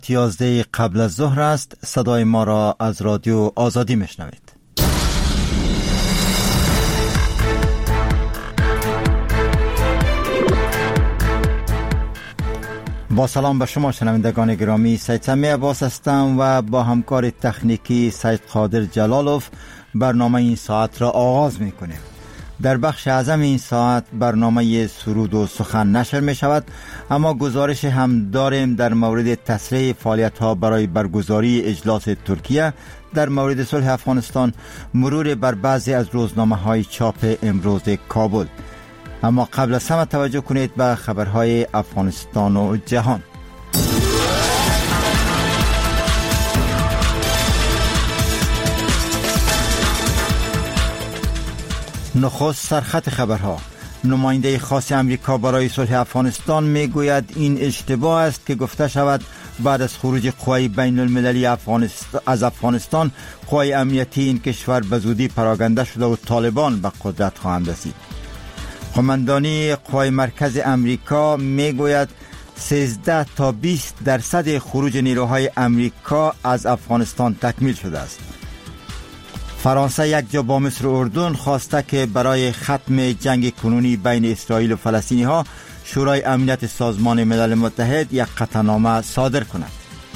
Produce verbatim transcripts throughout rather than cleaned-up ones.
یازده قبل از ظهر است. صدای ما را از رادیو آزادی میشنوید. با سلام به شما شنوندگان گرامی، سید سمی عباس هستم و با همکار تکنیکی سید قادر جلالوف برنامه این ساعت را آغاز می کنیم. در بخش اعظم این ساعت برنامه سرود و سخن نشر می شود، اما گزارش هم داریم در مورد تسریع فعالیت ها برای برگزاری اجلاس ترکیه در مورد صلح افغانستان، مرور بر بعضی از روزنامه های چاپ امروز کابل. اما قبل از همه توجه کنید به خبرهای افغانستان و جهان. نخست سرخط خبرها. نماینده خاص امریکا برای صلح افغانستان می گوید این اشتباه است که گفته شود بعد از خروج قوای بین المللی افغانستان از افغانستان قوای امنیتی این کشور به زودی پراگنده شده و طالبان به قدرت خواهند رسید. قماندانی قوای مرکز امریکا می گوید سیزده تا بیست درصد خروج نیروهای امریکا از افغانستان تکمیل شده است. فرانسه یک جا با مصر و اردن خواسته که برای ختم جنگ کنونی بین اسرائیل و فلسطینی ها شورای امنیت سازمان ملل متحد یک قطعنامه صادر کند.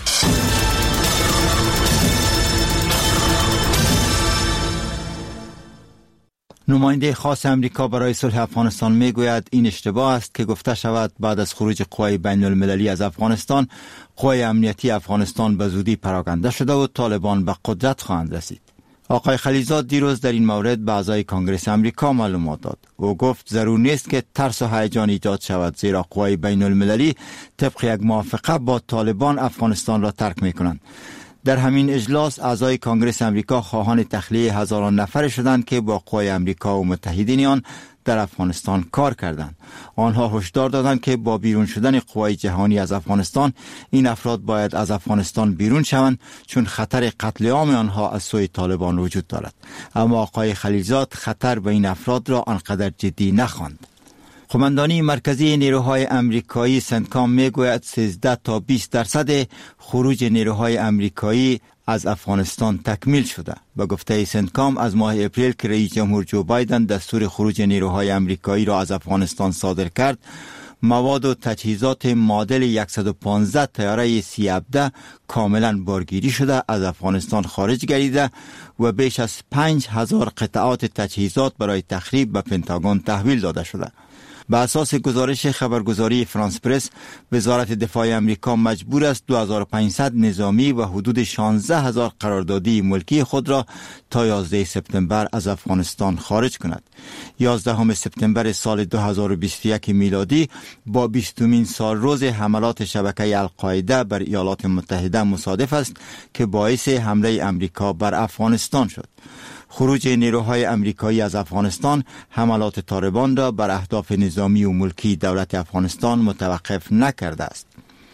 نماینده خاص امریکا برای صلح افغانستان می گوید این اشتباه است که گفته شود بعد از خروج قوای بین المللی از افغانستان قوای امنیتی افغانستان به زودی پراگنده شده و طالبان به قدرت خواهند رسید. آقای خلیزاد دیروز در این مورد به اعضای کنگره امریکا معلومات داد. او گفت ضرور نیست که ترس و هیجان ایجاد شود، زیرا قوای بین المللی طبق یک موافقه با طالبان افغانستان را ترک می کنند. در همین اجلاس اعضای کنگره امریکا خواهان تخلیه هزاران نفر شدند که با قوای امریکا و متحدین آن در افغانستان کار کردند. آنها هشدار دادند که با بیرون شدن قوای جهانی از افغانستان این افراد باید از افغانستان بیرون شوند، چون خطر قتل عام آنها از سوی طالبان وجود دارد. اما آقای خلیلزاد خطر به این افراد را آنقدر جدی نخواند. قماندانی مرکزی نیروهای امریکایی سنتکام میگوید سیزده تا بیست درصد خروج نیروهای امریکایی از افغانستان تکمیل شده. به گفته سنتکام از ماه اپریل که رئیس جمهور جو بایدن دستور خروج نیروهای امریکایی را از افغانستان صادر کرد، مواد و تجهیزات مدل صد و پانزده طیاره سی هفده کاملا بارگیری شده از افغانستان خارج گردیده و بیش از پنج هزار قطعات تجهیزات برای تخریب به پنتاگون تحویل داده شده. به اساس گزارش خبرگزاری فرانس پرس، وزارت دفاع امریکا مجبور است دو هزار و پانصد نظامی و حدود شانزده هزار قراردادی ملکی خود را تا یازده سپتامبر از افغانستان خارج کند. یازدهم سپتامبر سال دو هزار و بیست و یک میلادی با بیستمین سال روز حملات شبکه القاعده بر ایالات متحده مصادف است که باعث حمله امریکا بر افغانستان شد. خروج نیروهای امریکایی از افغانستان حملات طالبان را بر اهداف نظامی و ملکی دولت افغانستان متوقف نکرده است.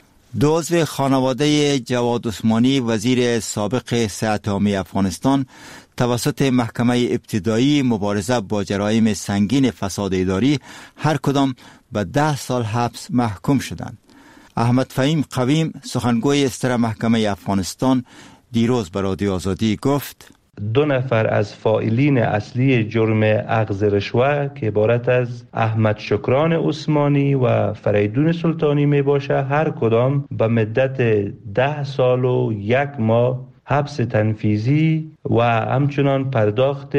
دو عضو خانواده جواد عثمانی وزیر سابق صحت عامه افغانستان توسط محکمه ابتدایی مبارزه با جرایم سنگین فساد اداری هر کدام به ده سال حبس محکوم شدند. احمد فهیم قویم سخنگوی استر محکمه افغانستان دیروز به رادیو آزادی گفت دو نفر از فاعلین اصلی جرم اخذ رشوه که عبارت از احمد شکران عثمانی و فریدون سلطانی می باشه، هر کدام به مدت ده سال و یک ماه حبس تنفیذی و همچنان پرداخت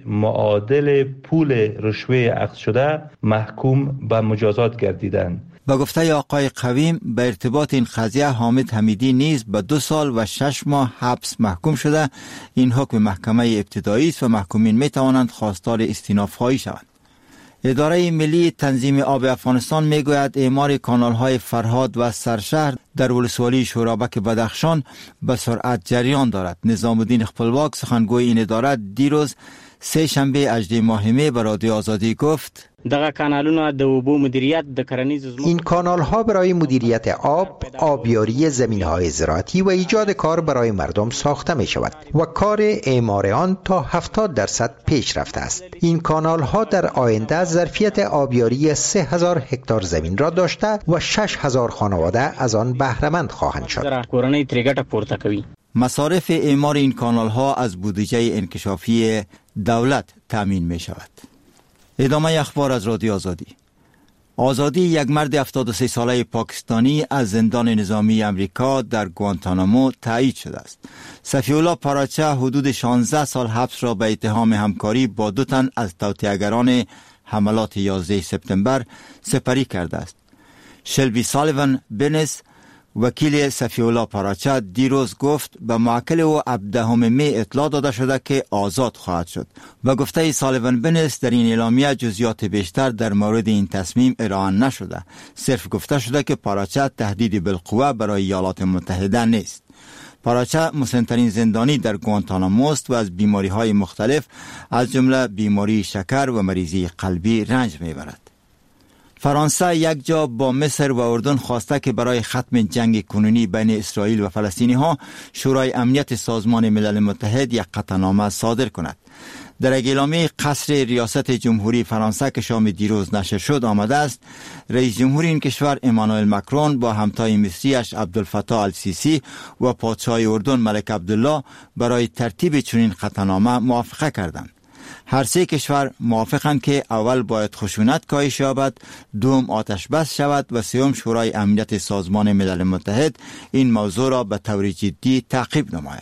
معادل پول رشوه اخذ شده محکوم به مجازات گردیدند. با گفته آقای قویم به ارتباط این قضیه حامد حمیدی نیز به دو سال و شش ماه حبس محکوم شده. این حکم محکمه ابتدایی است و محکومین می توانند خواستار استیناف خواهی شوند. اداره ملی تنظیم آب افغانستان می گوید اعمار کانال های فرهاد و سرشهر در ولسوالی شورابک بدخشان به سرعت جریان دارد. نظام الدین خپلواک سخنگوی این اداره دیروز سه شنبه اجده ماهمه به رادیو آزادی گفت دغه کانالونه د اوبو مدیریت د کرنیز زمین این کانال ها برای مدیریت آب، آبیاری زمین های زراعتی و ایجاد کار برای مردم ساخته می شود و کار اعمار آن تا هفتاد درصد پیش رفته است. این کانال ها در آینده ظرفیت آبیاری سه هزار هکتار زمین را داشته و شش هزار خانواده از آن بهره مند خواهند شد. کورنۍ ترې ګټه پورته کوي. مصارف اعمار این کانال ها از بودجه انکشافی دولت تامین می شود. ادامه اخبار از رادیو آزادی. آزادی یک مرد هفتاد و سه ساله پاکستانی از زندان نظامی امریکا در گوانتانامو تایید شده است. صفی‌الله پاراچه حدود شانزده سال حبس را به اتهام همکاری با دو تن از توطئه‌گران حملات یازده سپتامبر سپری کرده است. شلبی سالیوان بنس وکیل صفی‌الله پاراچه دیروز گفت به موکل او هفدهم می اطلاع داده شده که آزاد خواهد شد و گفته سالیوان بنس در این اعلامیه جزئیات بیشتر در مورد این تصمیم ارائه نشده. صرف گفته شده که پاراچه تهدیدی بالقوه برای ایالات متحده نیست. پاراچه مسن‌ترین زندانی در گوانتانامو است و از بیماری های مختلف از جمله بیماری شکر و مریضی قلبی رنج میبرد. فرانسه یک جا با مصر و اردن خواسته که برای ختم جنگ کنونی بین اسرائیل و فلسطینی ها شورای امنیت سازمان ملل متحد یک قطعنامه صادر کند. در اعلامیه قصر ریاست جمهوری فرانسه که شام دیروز نشر شد آمده است رئیس جمهور این کشور امانوئل مکرون با همتای مصریش عبدالفتاح السیسی و پادشاه اردن ملک عبدالله برای ترتیب چنین قطعنامه موافقه کردند. هر سه کشور موافقند که اول باید خشونت کاهش یابد، دوم آتش بس شود و سوم شورای امنیت سازمان ملل متحد این موضوع را به طور جدی تعقیب نماید.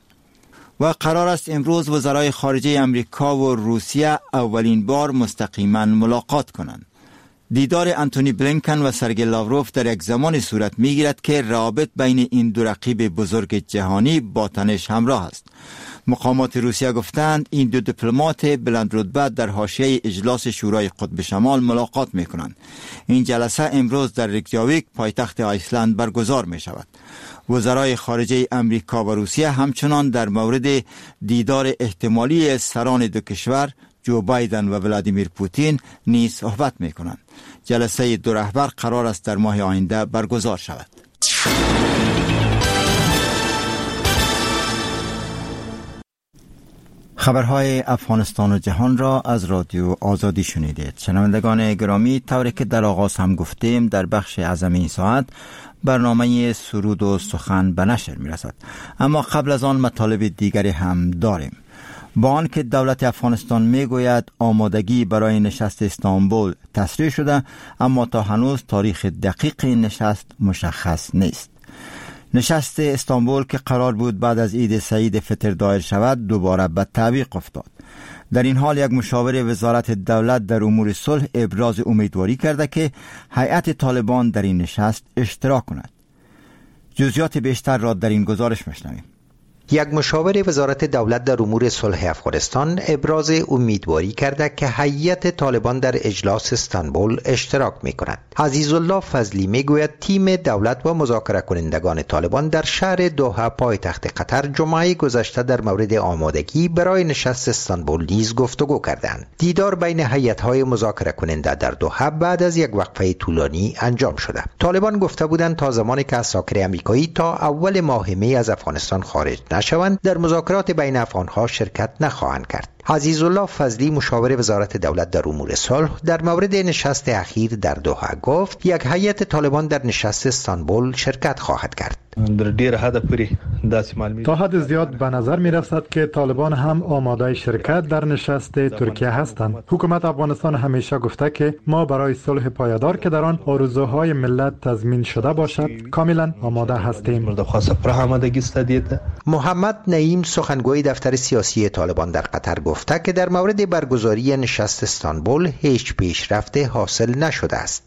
و قرار است امروز وزرای خارجه امریکا و روسیه اولین بار مستقیما ملاقات کنند. دیدار انتونی بلینکن و سرگئی لاوروف در یک زمان صورت میگیرد که روابط بین این دو رقیب بزرگ جهانی با تنش همراه است. مقامات روسیه گفتند این دو دیپلمات بلند رتبه در حاشیه اجلاس شورای قطب شمال ملاقات می کنند. این جلسه امروز در ریکیاویک پایتخت آیسلند برگزار می شود. وزرای خارجه امریکا و روسیه همچنان در مورد دیدار احتمالی سران دو کشور جو بایدن و ولادیمیر پوتین نیز صحبت می کنند. جلسه دو رهبر قرار است در ماه آینده برگزار شود. خبرهای افغانستان و جهان را از رادیو آزادی شنیدید. شنوندگان گرامی، طوری که در آغاز هم گفتیم در بخش اعظم این ساعت برنامه سرود و سخن به نشر می رسد. اما قبل از آن مطالب دیگری هم داریم. با آنکه دولت افغانستان می گوید آمادگی برای نشست استانبول تصریح شده، اما تا هنوز تاریخ دقیق این نشست مشخص نیست. نشست استانبول که قرار بود بعد از عید سعید فطر دایر شود دوباره به تعویق افتاد. در این حال یک مشاور وزارت دولت در امور صلح ابراز امیدواری کرده که هیئت طالبان در این نشست اشتراک کند. جزئیات بیشتر را در این گزارش میشنویم. یک مشاور وزارت دولت در امور صلح افغانستان ابراز امیدواری کرده که هیئت طالبان در اجلاس استانبول اشتراک می کند. عزیزالله فضلی می گوید تیم دولت و مذاکره کنندگان طالبان در شهر دوحه پایتخت قطر جمعه گذشته در مورد آمادگی برای نشست استانبول نیز گفتگو کردند. دیدار بین هیئت‌های مذاکره کننده در دوحه بعد از یک وقفه طولانی انجام شده. طالبان گفته بودند تا زمانی که عساکر آمریکایی تا اول ماه می از افغانستان خارج نشوند در مذاکرات بین افغانها شرکت نخواهند کرد. عزیزالله فضلی مشاور وزارت دولت در امور صلح در مورد نشست اخیر در دوحه گفت یک هیئت طالبان در نشست استانبول شرکت خواهد کرد. تا حد زیاد به نظر می رسد که طالبان هم آماده شرکت در نشست ترکیه هستند. حکومت افغانستان همیشه گفته که ما برای صلح پایدار که در آن آرزوهای ملت تضمین شده باشد کاملا آماده هستیم. محمد نعیم سخنگوی دفتر سیاسی طالبان در قطر گفته که در مورد برگزاری نشست استانبول هیچ پیشرفت حاصل نشده است.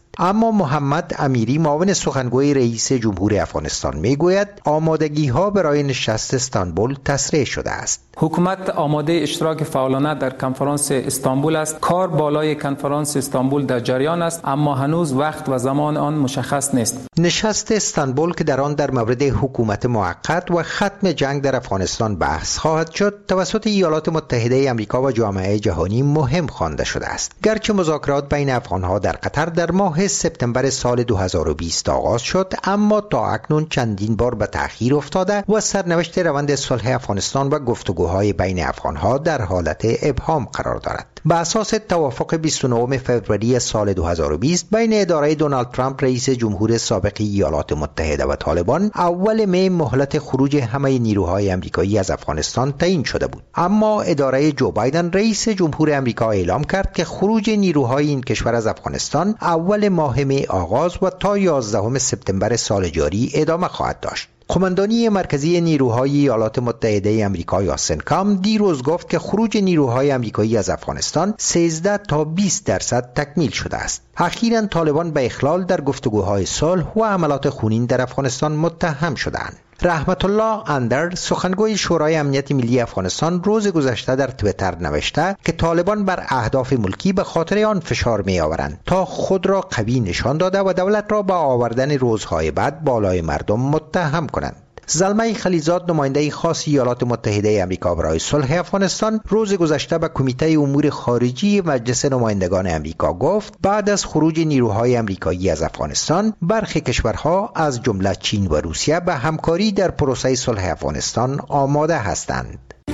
اما محمد امیری معاون سخنگوی رئیس جمهور افغانستان میگوید آمادگی ها برای نشست استانبول تسریع شده است. حکومت آماده اشتراک فعالانه در کنفرانس استانبول است. کار بالای کنفرانس استانبول در جریان است، اما هنوز وقت و زمان آن مشخص نیست. نشست استانبول که در آن در مورد حکومت موقت و ختم جنگ در افغانستان بحث خواهد شد، توسط ایالات متحده آمریکا و جامعه جهانی مهم خوانده شده است. گرچه مذاکرات بین افغانها در قطر در ماه سپتامبر سال دو هزار و بیست آغاز شد، اما تا اکنون چندین بار به تأخیر افتاده و سرنوشت روند صلح افغانستان و گفتگوهای بین افغانها در حالت ابهام قرار دارد. به اساس توافق بیست و نهم فوریه سال دو هزار و بیست بین اداره دونالد ترامپ رئیس جمهور سابق ایالات متحده و طالبان، اول می مهلت خروج همه نیروهای آمریکایی از افغانستان تعیین شده بود، اما اداره جو بایدن رئیس جمهور آمریکا اعلام کرد که خروج نیروهای این کشور از افغانستان اول ماه می آغاز و تا یازدهم سپتامبر سال جاری ادامه خواهد داشت. قماندانی مرکزی نیروهای ایالات متحده آمریکا یا سنکام دیروز گفت که خروج نیروهای آمریکایی از افغانستان سیزده تا بیست درصد تکمیل شده است. اخیراً طالبان به اخلال در گفتگوهای صلح و حملات خونین در افغانستان متهم شدند. رحمت الله اندر، سخنگوی شورای امنیت ملی افغانستان، روز گذشته در توییتر نوشته که طالبان بر اهداف ملکی به خاطر آن فشار می آورند تا خود را قوی نشان داده و دولت را با آوردن روزهای بعد بالای مردم متهم کنند. زلمه خلیزاد، نماینده خاص ایالات متحده آمریکا برای صلح افغانستان، روز گذشته به کمیته امور خارجی مجلس نمایندگان آمریکا گفت بعد از خروج نیروهای آمریکایی از افغانستان، برخی کشورها از جمله چین و روسیه به همکاری در پروسه صلح افغانستان آماده هستند.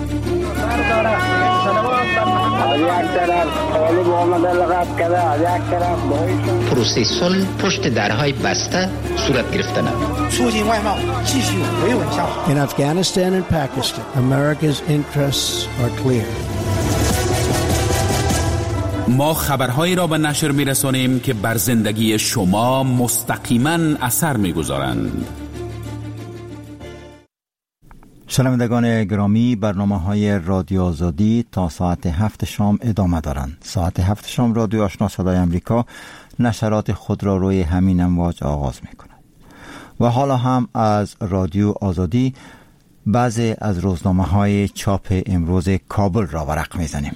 پروسه صلح پشت درهای بسته صورت گرفتن. In Afghanistan and Pakistan, America's interests are clear. ما خبرهایی را به نشر می‌رسانیم که بر زندگی شما مستقیما اثر می‌گذارند. شنوندگان گرامی، برنامه‌های رادیو آزادی تا ساعت هفت شام ادامه دارند. ساعت هفت شام رادیو آشنا صدای امریکا نشرات خود را روی همین امواج آغاز می‌کند. و حالا هم از رادیو آزادی بعضی از روزنامه‌های چاپ امروز کابل را ورق می‌زنیم.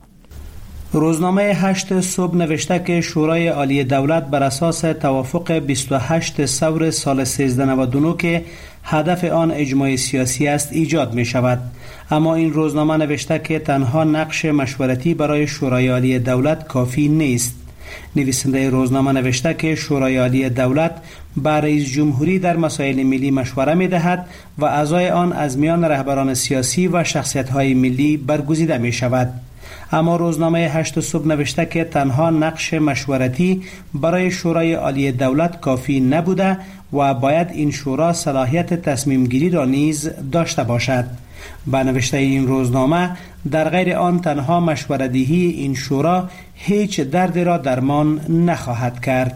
روزنامه هشت صبح نوشته که شورای عالی دولت بر اساس توافق بیست و هشت ثور سال سیزده نود و نه که هدف آن اجماع سیاسی است ایجاد می شود. اما این روزنامه نوشته که تنها نقش مشورتی برای شورای عالی دولت کافی نیست. نویسنده روزنامه نوشته که شورای عالی دولت با رئیس جمهوری در مسائل ملی مشوره می دهد و اعضای آن از میان رهبران سیاسی و شخصیت‌های ملی برگزیده می شود. اما روزنامه هشت صبح نوشته که تنها نقش مشورتی برای شورای عالی دولت کافی نبوده و باید این شورا صلاحیت تصمیم گیری را نیز داشته باشد. با نوشته این روزنامه در غیر آن تنها مشوره‌دهی این شورا هیچ درد را درمان نخواهد کرد.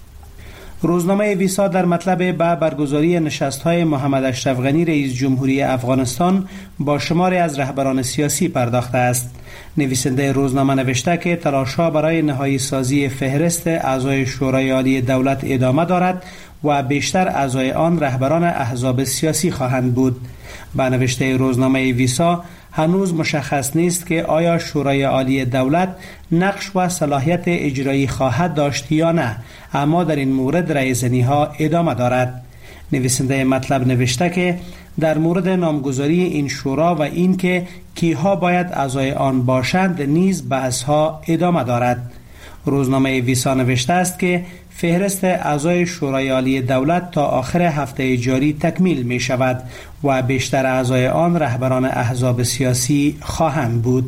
روزنامه ویسا در مطلب به برگزاری نشست‌های محمد اشرف غنی رئیس جمهوری افغانستان با شماری از رهبران سیاسی پرداخته است. نویسنده روزنامه نوشته که تلاش‌ها برای نهایی سازی فهرست اعضای شورای عالی دولت ادامه دارد و بیشتر اعضای آن رهبران احزاب سیاسی خواهند بود. با نوشته روزنامه ویسا هنوز مشخص نیست که آیا شورای عالی دولت نقش و صلاحیت اجرایی خواهد داشت یا نه، اما در این مورد رایزنی‌ها ادامه دارد. نویسنده مطلب نوشته که در مورد نامگذاری این شورا و این که کیها باید اعضای آن باشند نیز بحث‌ها ادامه دارد. روزنامه ویسا نوشته است که فهرست اعضای شورای عالی دولت تا آخر هفته جاری تکمیل می شود و بیشتر اعضای آن رهبران احزاب سیاسی خواهند بود.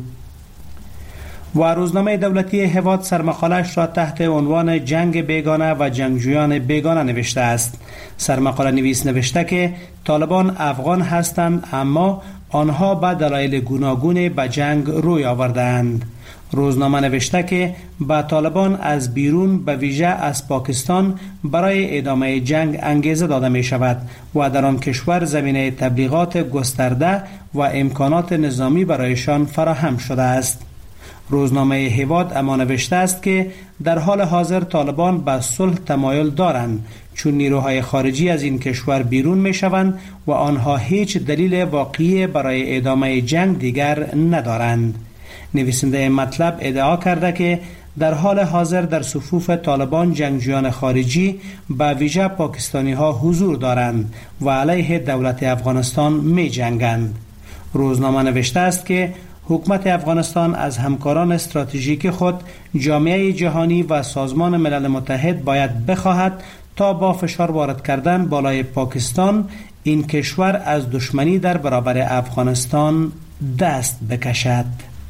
و روزنامه دولتی هواد سرمقاله‌اش را تحت عنوان جنگ بیگانه و جنگجویان بیگانه نوشته است. سرمقاله نویس نوشته که طالبان افغان هستند، اما آنها به دلایل گوناگون به جنگ روی آوردند. روزنامه نوشته که با طالبان از بیرون به ویژه از پاکستان برای ادامه جنگ انگیزه داده می شود و در آن کشور زمینه تبلیغات گسترده و امکانات نظامی برایشان فراهم شده است. روزنامه هواد اما نوشته است که در حال حاضر طالبان به صلح تمایل دارند، چون نیروهای خارجی از این کشور بیرون می شوند و آنها هیچ دلیل واقعی برای ادامه جنگ دیگر ندارند. نویسنده مطلب ادعا کرده که در حال حاضر در صفوف طالبان جنگجویان خارجی به ویژه پاکستانی ها حضور دارند و علیه دولت افغانستان می جنگند. روزنامه نوشته است که حکومت افغانستان از همکاران استراتژیک خود جامعه جهانی و سازمان ملل متحد باید بخواهد تا با فشار وارد کردن بالای پاکستان این کشور از دشمنی در برابر افغانستان دست بکشد.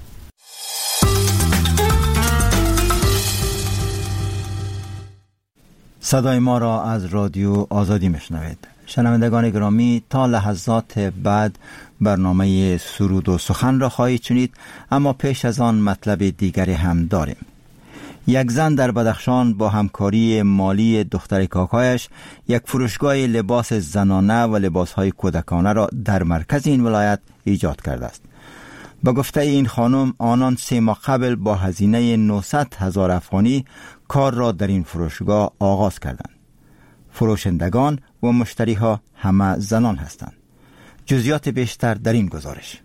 صدای ما را از رادیو آزادی میشنوید. شنوندگان گرامی، تا لحظات بعد برنامه سرود و سخن را خواهید شنید، اما پیش از آن مطلب دیگری هم داریم. یک زن در بدخشان با همکاری مالی دختر کاکایش یک فروشگاه لباس زنانه و لباسهای کودکانه را در مرکز این ولایت ایجاد کرده است. با گفته این خانم، آنان سه ماه قبل با هزینه نهصد هزار افغانی کار را در این فروشگاه آغاز کردند. فروشندگان و مشتریها همه زنان هستند. جزئیات بیشتر در این گزارش.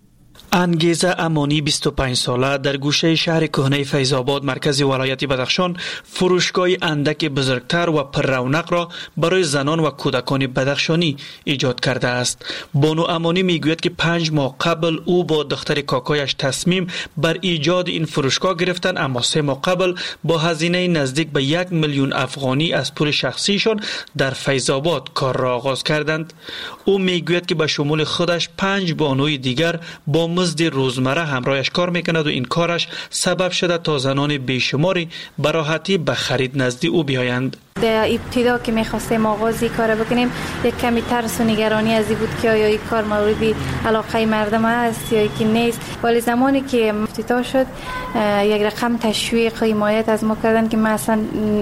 انگیزه امانی بیست و پنج ساله در گوشه شهر کهنه فیض‌آباد مرکز ولایت بدخشان فروشگاه اندک بزرگتر و پر رونق را برای زنان و کودکان بدخشانی ایجاد کرده است. بانو امانی میگوید که پنج ماه قبل او با دختر کاکایش تصمیم بر ایجاد این فروشگاه گرفتند، اما سه ماه قبل با هزینه نزدیک به یک میلیون افغانی از پول شخصیشان در فیض‌آباد کار را آغاز کردند. او میگوید که به شمول خودش پنج بانوی دیگر با مزد روزمره همراهش کار میکند و این کارش سبب شده تا زنان بیشماری به راحتی به خرید نزد او بیایند. در ابتدا که میخواستیم آغازی کار بکنیم یک کمی ترس و نگرانی از این بود که آیا این کار مورد علاقه مردم است یا که نیست، ولی زمانی که افتتاح شد یک رقم تشویق و حمایت از ما کردن که من اصلا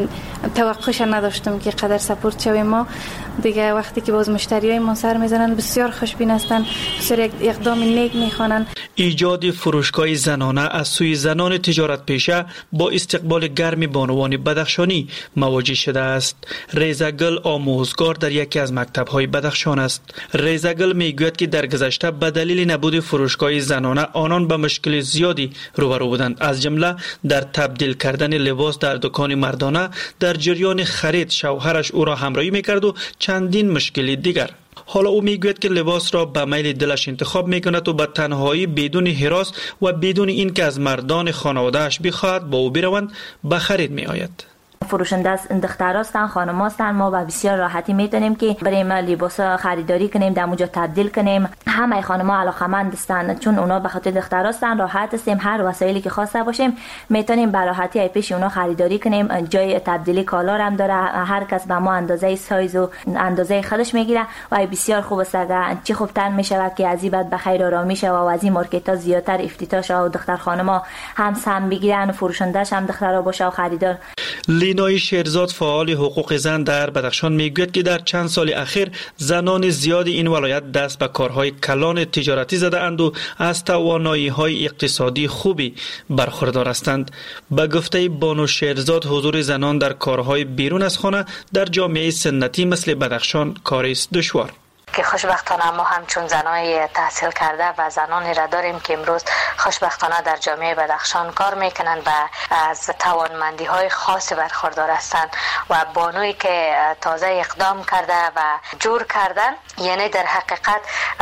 توقعش نداشتم که قدر سپورت شویم. ما دیگه وقتی که باز مشتریای ما سر میزنن بسیار خوشبین هستن، بسیار اقدام نیک میخوانن. ایجاد فروشگاه زنانه از سوی زنان تجارت پیشه با استقبال گرم بانوان بدخشانی مواجه شده است. ریزگل آموزگار در یکی از مکتب‌های بدخشان است. ریزگل میگوید که در گذشته به دلیل نبود فروشگاه زنانه آنان به مشکل زیادی روبرو بودند، از جمله در تبدیل کردن لباس در دکان مردانه. در جریان خرید شوهرش او را همراهی میکرد و چندین مشکل دیگر. حالا او میگوید که لباس را به میل دلش انتخاب میکند و به تنهایی بدون هراس و بدون اینکه از مردان خانواده‌اش بخواهد با او بروند به خرید میآید. فروشنده از دختر هستن، خانم هستن، ما با بسیار راحتی میتونیم که بریم لباس خریداری کنیم، در اونجا تبدیل کنیم. همه خانم ها علاقمند هستن چون اونا به خاطر دختر هستن، راحت هستیم، هر وسایلی که خواسته باشیم میتونیم به راحتی ای پیش اونا خریداری کنیم. جای تبدیلی کالا هم داره، هر کس به ما اندازه سایز و اندازه خودش میگیره و ای بسیار خوب است. چی خوبتر میشه که از این بعد به خیر آرامی شه و از این مارکت ها زیادتر افتتاح شه و دختر خانم ها هم سهم بگیرن، فروشنده‌اش هم دخترها باشه و خریدار. لینای شیرزاد فعال حقوق زن در بدخشان میگوید که در چند سال اخیر زنان زیادی این ولایت دست به کارهای کلان تجارتی زده اند و از توانایی‌های اقتصادی خوبی برخوردار هستند. به گفته بانو شیرزاد، حضور زنان در کارهای بیرون از خانه در جامعه سنتی مثل بدخشان کاری است دشوار. که خوشبختانه ما همچون زنای تحصیل کرده و زنانی را داریم که امروز خوشبختانه در جامعه بدخشان کار میکنند و از توانمندی های خاص برخوردار هستند و بانوی که تازه اقدام کرده و جور کردن، یعنی در حقیقت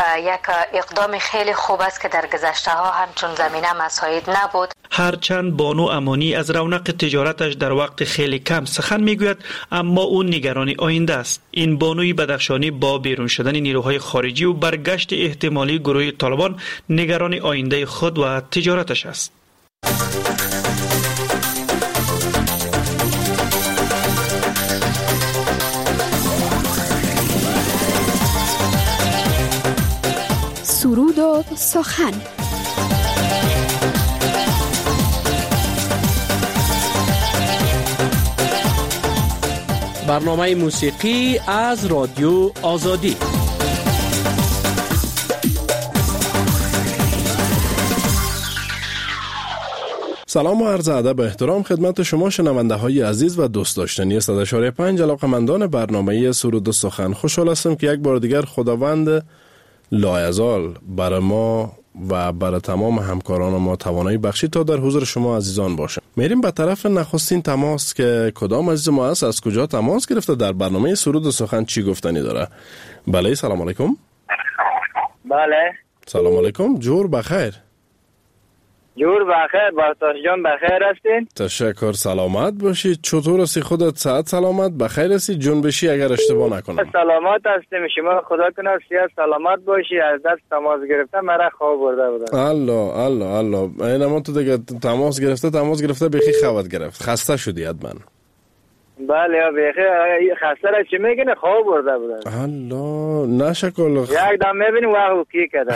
یک اقدام خیلی خوب است که در گذشته ها همچون زمینه مساعد نبود. هرچند بانو امانی از رونق تجارتش در وقت خیلی کم سخن میگوید، اما او نگرانی آینده است. این بانوی بدخشانی با بیرون شدن نیروهای خارجی و برگشت احتمالی گروه طالبان نگران آینده خود و تجارتش است. سرود و سخن. برنامه موسیقی از رادیو آزادی. سلام و عرض ادب و احترام خدمت شما شنونده های عزیز و دوست داشتنی صد و اشاره پنج علاقمندان برنامه سرود و سخن. خوشحال هستم که یک بار دیگر خداوند لایزال برای ما و برای تمام همکاران ما توانایی بخشید تا در حضور شما عزیزان باشم. میریم به طرف نخستین تماس که کدام عزیز ما است، از کجا تماس گرفته، در برنامه سرود و سخن چی گفتنی داره. بله سلام علیکم. بله سلام علیکم، جور بخیر. جور بخیر، بارتاش جان بخیر هستین؟ تشکر، سلامت باشید. چطور هستی خودت؟ صحت سلامت بخیر هستی؟ جنبشی اگر اشتباه نکنم. سلامت هستیم، شما خدا کنه صحت سلامت باشی. از دست تماس گرفتم مرا خواب برده بودم. الله الله الله، این ما تو دیگه تماس گرفته تماس گرفته بخی خوابت گرفت، خسته شدی حتما. بله یا بخی خسته را چی میگنه خواب برده بودم. الله نشکل یک دم میبینیم واقعا کی کرده.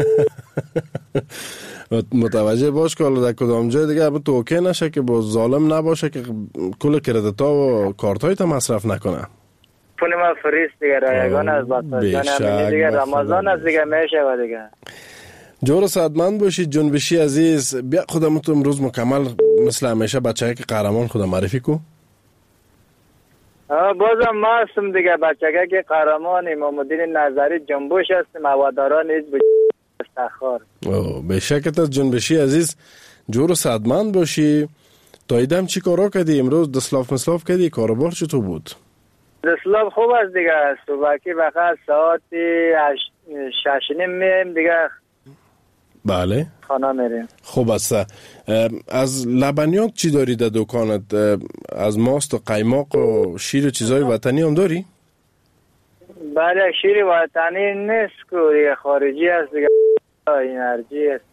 متوجه باش که در کدام جای دیگه اب تو اوکی نشه که با ظالم نباشه که کل کردیت ها و کارت های تا مصرف نکنه. پول ما فریست دیگه رایگان از بطاجان دیگه رمضان از دیگه میشه و دیگه. جور سعدمند باشید جنبشی عزیز. بیا خودم تو امروز مکمل مثل همیشه بچه که قهرمان خودم معرفی کو. بازم ما هستم دیگه بچه که قهرمان امام الدین نظری جنبش هستیم، هواداران حزب استخار. اوه به شکت از جنبشی عزیز جور و سعدمند باشی. تا ایدم چی کارا کردی امروز؟ دسلاف مسلاف کردی؟ کاروبار چطور بود؟ دسلاف خوب است دیگه، صبحی وقت ساعت شش نیم میم دیگه. بله خانه میریم. خوب است. از لبنیات چی داری در دکانت؟ از ماست و قیماق و شیر و چیزای وطنی هم داری؟ بله شیر وطنی نیست که خارجی است دیگه، انرژی است.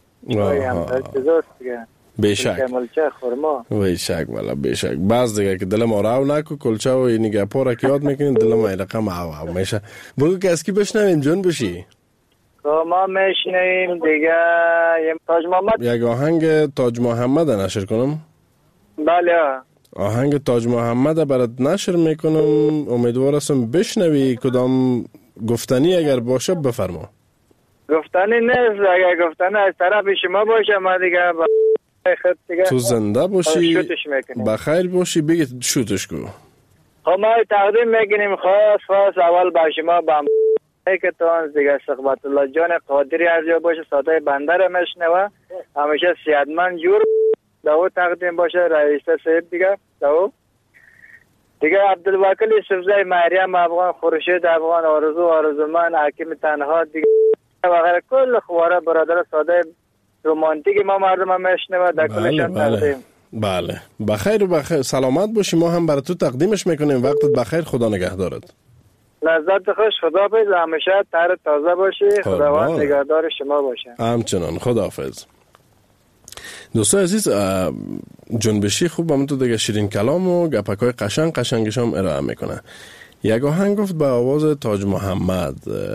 بیشک کلچه خورما بیشک والا بیشک باز دیگه که دل ما راو نکو کلچه و اینی گپا را که یاد میکنین دل ما رقم آو آو میشه. بگو که از کی بشنویم جون بشی؟ ما میشنویم دیگه تاج محمد. یک آهنگ تاج محمد نشر کنم؟ بله آهنگ تاج محمد برات نشر میکنم، امیدوار هستم بشنوی. کدام گفتنی اگر باشه بفرما. گفتنی نیست، اگر گفتنی از طرف شما باشه ما دیگه با خود دیگه تو زنده باشی بخیر باشی بگید شوتش کو. خب ما تقدیم میکنیم خاص خاص اول با شما با ایکتون دیگه سخبت الله جان قادری از جا باشه صدای بنده رو میشنوه، همیشه صحتمند جور دو تقدیم باشه. رئیس صاحب دیگه دو دیگه عبدالوکیل یوسفزی، مریم افغان، خورشید افغان، آرزو آرزومند، حکیم تنها دیگه وغیره کل خواره برادر ساده رومانتیک ما مردم هم میشنوه در کلشان تقدیم. بله بخیر و بخیر سلامت باشی. ما هم برای تو تقدیمش میکنیم. وقتت بخیر، خدا نگهدارت. لذت خوش، خداحافظ. همیشه تر تازه باشی، خداوند نگهدار شما باشه. همچنان خداحافظ. دوستان عزیز جنبشی خوب هم تو دیگه شیرین کلام و گپکای قشنگ قشنگش هم ارائه میکنه. یک آهنگ گفت به آواز تاج محمد،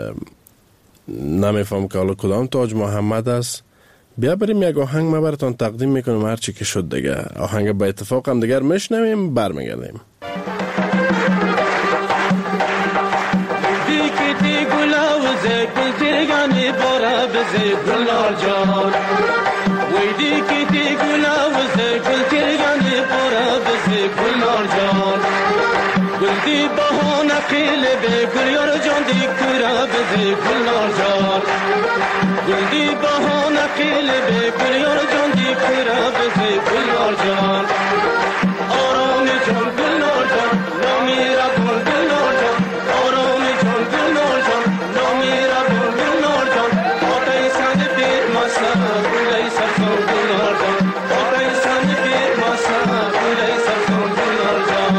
نمیفهم که حالا کدام تاج محمد است. بیا بریم یک آهنگ ما براتون تقدیم میکنم هر چی که شد دیگه. آهنگ با اتفاق هم دیگر میشنویم برمیگردیم. دیگه گلاوز گلگانی بارا بزی گلار جان وی دیگه گلاوز گلگانی بارا بزی گلار جان گلدی بهانه قیل به گلیار جان دی کرا بزی گلار جان گلدی بهانه قیل به گلیار جان دی کرا بزی گلار جان آرام جان گلار جان نمیرا گل گلار جان آرام جان گلار جان نمیرا گل گلار جان آتای سند بیر مسا گلای سرسان گلار جان آتای سند بیر مسا گلای سرسان گلار جان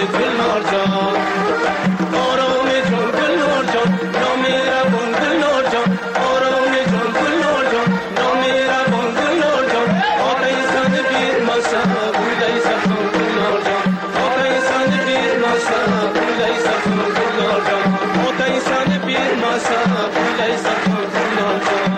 گلنار جان آرام جان گلنار جان نامهربان گلنار جان آرام جان گلنار جان نامهربان گلنار جان آقای سند بیر ماسا بودای سخن گلنار جان آقای سند بیر ماسا بودای سخن گلنار جان آقای سند بیر ماسا بودای سخن گلنار جان.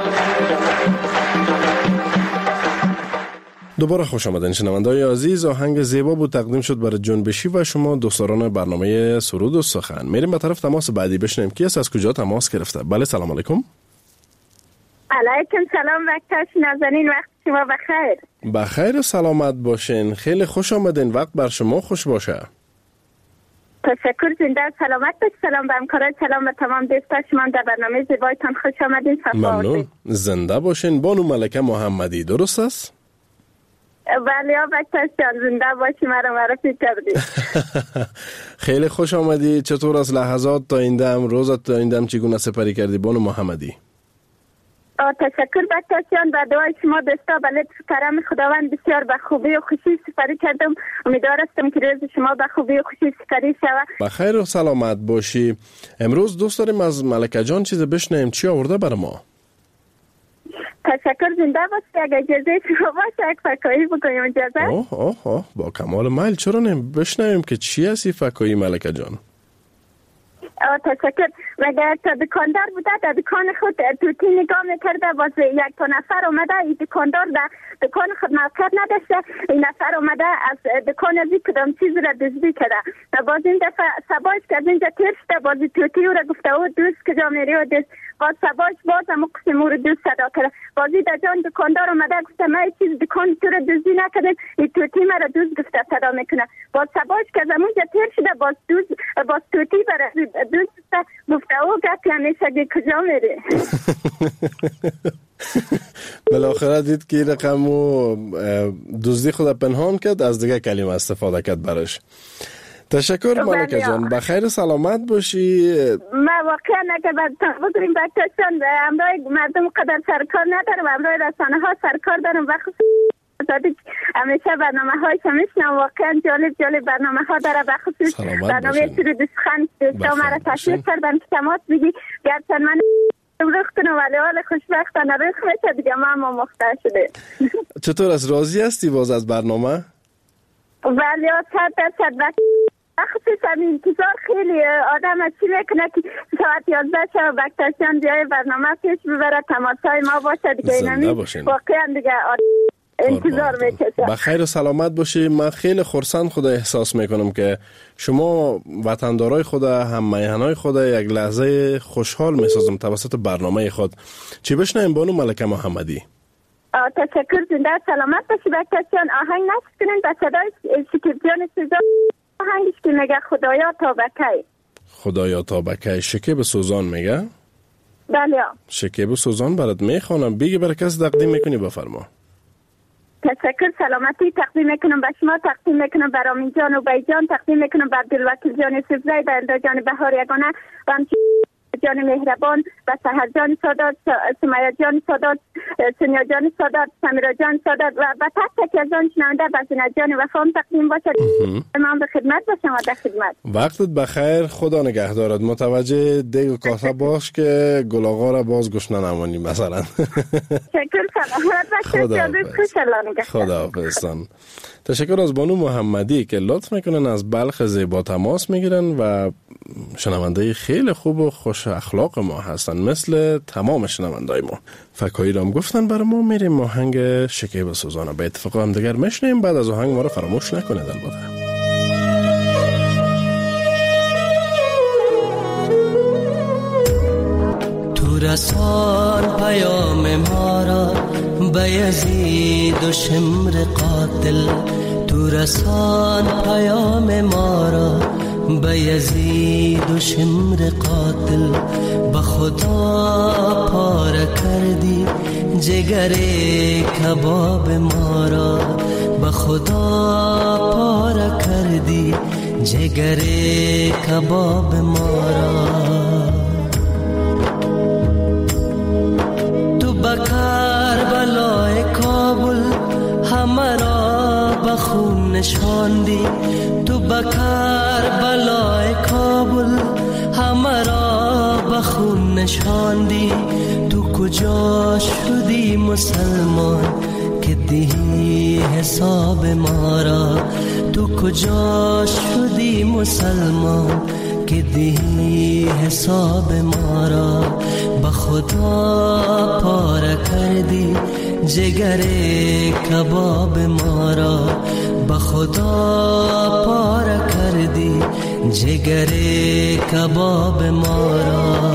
دوباره خوش آمدین شنونده‌های عزیز. آهنگ زیبا بود تقدیم شد برای جنبشی و شما دوستداران برنامه سرود و سخن. میریم به طرف تماس بعدی بشنیم کی است، از کجا تماس گرفته. بله سلام علیکم. علیکم سلام وقتش نازنین، وقت شما بخیر. بخیر و سلامت باشین. خیلی خوش آمدین، وقت بر شما خوش باشه. تشکر، زنده سلامت باش. سلام به همکاران، سلام به تمام دوستان شما در برنامه زیبایتان خوش آمدین. ممنون، زنده باشین. بانو ملکه محمدی درست است؟ بله وقتش جان، زنده باشی، مرا معرفی کردی. خیلی خوش آمدی. چطور از لحظات تا این دم، روزت تا این دم چگونه سپری کردی بانو محمدی؟ تشکر بکتاشیان، به دعای شما دوستا به لطف کرم خداوند بسیار به خوبی و خوشی سپری کردم. امیدوار هستم که روز شما به خوبی و خوشی سپری شود. بخیر و سلامت باشی. امروز دوست داریم از ملکه جان چیز بشنیم، چی آورده برای ما؟ تشکر، زنده باشی. اگر اجازه شما باشه یک فکایی بکنیم. اجازه؟ اوه اوه اوه با کمال میل. چرا نیم بشنویم که چی هستی فکایی ملکه جان؟ تشکر. مگر تا دکاندار بوده در دکان خود توتی نگاه میکرده، باز یک تا نفر اومده، این دکاندار در دکان خود موقعیت نداشته، این نفر اومده از دکان ازی کدام چیز را دزدی کرده. باز این دفعه سباش که از اینجا تیر شده، باز توتی او را گفته او دوست کجا میری و دوست، باز سباش باز هم قسم او را دوست صدا کرده. بازی در جان دکاندار اومده گفته من چیز دکان تو را دزدی نکردم، این توتی مرا دوست گفته صدا میکنه. باز سباش که از اونجا تیر شده، باز دوست باز توتی برای دوست گفته او گفت همیشه کجا میری. بالاخره دید که این رقم دزدی خود پنهان کرد، از دیگه کلمه استفاده کرد براش. تشکر ملکه جان، بخیر سلامت باشی. ما واقعا اگه بگوییم بکتاشان امرای مردم قدر سرکار ندارم، امرای رسانه ها سرکار دارم و خصوص همیشه برنامه های شمیشنم. واقعا جالب جالب برنامه ها داره، به خصوص برنامه سرود و سخن دوستا مرا تشویق کردن که تماس بگی. گرچه من رخ کنم ولی حال خوشبختانه رخ میشه دیگه، ما ما مختار شده. چطور از راضی هستی باز از برنامه؟ ولی صد درصد خصوصا انتظار خیلی آدم چی میکنه که ساعت یازده شب بکتاشیان بیای برنامه پیش ببره، تماسای ما باشه دیگه. اینمی واقعا دیگه انتظار میکشه. بخیر و سلامت باشی. من خیلی خرسند خدا احساس میکنم که شما وطندارای خدا، هم میهنای خدا یک لحظه خوشحال میسازم توسط برنامه خود. چی بشنویم بانو ملکه محمدی؟ تشکر، زنده سلامت باشی بکتاشیان. آهنگ نشت کنین به صدای شکیب جان سوزان، آهنگش که میگه خدایا تا بکی. خدایا تا بکی. شکیب سوزان میگه؟ بله. شکیب سوزان برات میخوانم، بگی برای کس تقدیم میکنی بفرما. تشکر، سلامتی تقدیم میکنم به شما، تقدیم میکنم بر آمین جان و بی جان، تقدیم میکنم بر عبدالوکیل جان سبزی، بر الدا جان بهار یگانه، و همچنین جان مهربان، و سحر جان سادات، سمیه جان سادات، سنیا جان سادات، سمیرا جان سادات و به تک تک از آن شنونده و زینه جان وفام تقدیم باشد. من به خدمت باشم و در خدمت. وقتت بخیر، خدا نگهدارت. متوجه دیگ و کاسه باش که گل آقا را باز گشنه نمانی مثلا. تشکر، سلامت باشید. خدا حافظتان. تشکر از بانو محمدی که لطف میکنن از بلخ زیبا تماس میگیرن و شنونده خیلی خوب و خوش اخلاق ما هستن مثل تمام شنوندای ما. فکایی رام گفتن برای ما. میریم آهنگ شکیب سوزان به اتفاق هم دیگر میشنیم. بعد از آهنگ ما رو فراموش نکنید البته. تو رسان پیام ما را به یزید و شمر قاتل، تو رسان پیام ما را به یزید و شمر قاتل. به خدا پاره کردی جگر کباب ما را، به خدا پاره کردی جگر کباب ما را. تو به کربلای کابل همه را به بخون نشاندی، تو بکر بلای کابل همه را بخون نشاندی. تو کجا شدی مسلمان که دهی حساب ما را؟ تو کجا شدی مسلمان که دهی حساب ما را؟ به خدا پاره کردی جگر کباب ما را، به خدا پاره کردی جگر کباب ما را.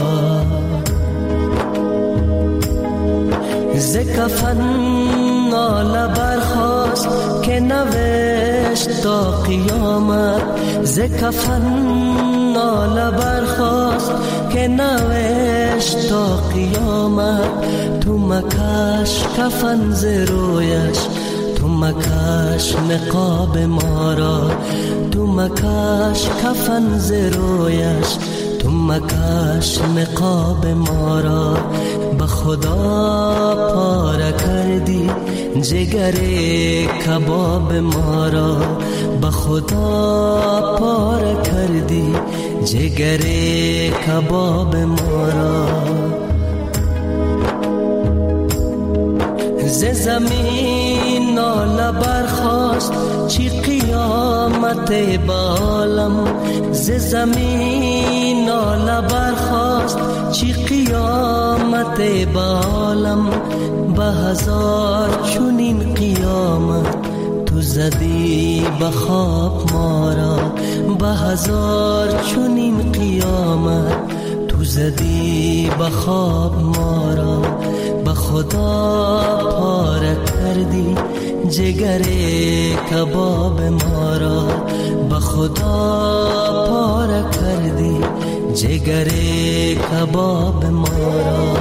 ز کفن ناله برخاست که نوشت تا قیامت، ز کفن ناله برخاست که نوشت تا قیامت. تو مکش کفن ز رویش، تو مکش نقاب ما را، تو مکش کفن ز رویش، تو مکش نقاب ما را. به خدا پاره کردی جگر کباب ما را، به خدا پاره کردی جگر کباب ما را. ز زمین ناله برخاست چی قیامت به عالم، ز زمین ناله برخاست چی قیامت به عالم. به هزار چونین قیامت تو زدی به خواب ما را، به هزار چونین قیامت تو زدی به خواب ما را. به خدا پاره کردی جگر کباب ما را، به خدا پاره کردی جگر کباب ما را.